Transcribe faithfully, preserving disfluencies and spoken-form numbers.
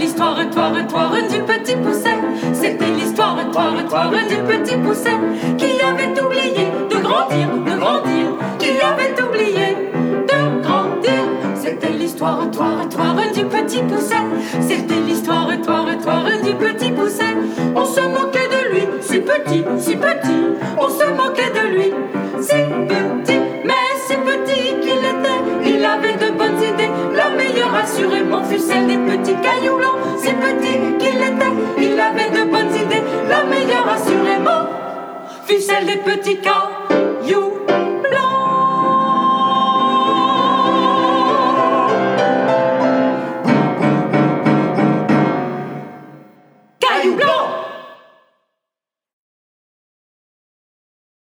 l'histoire, toi, toi, du petit pousset. C'était l'histoire, toi, toi, du petit pousset qui avait oublié de grandir, de grandir, qui avait oublié de grandir. C'était l'histoire, toi, toi, du petit pousset. C'était l'histoire, toi, toi, du petit pousset. On se moquait de lui, si petit, si petit. On se moquait de lui, si petit, mais si petit qu'il était, il avait de bonnes idées. La meilleure assurément fut celle des petits cailloux blancs. Si petit qu'il était, il avait de bonnes idées. La meilleure assurément fut celle des petits cailloux.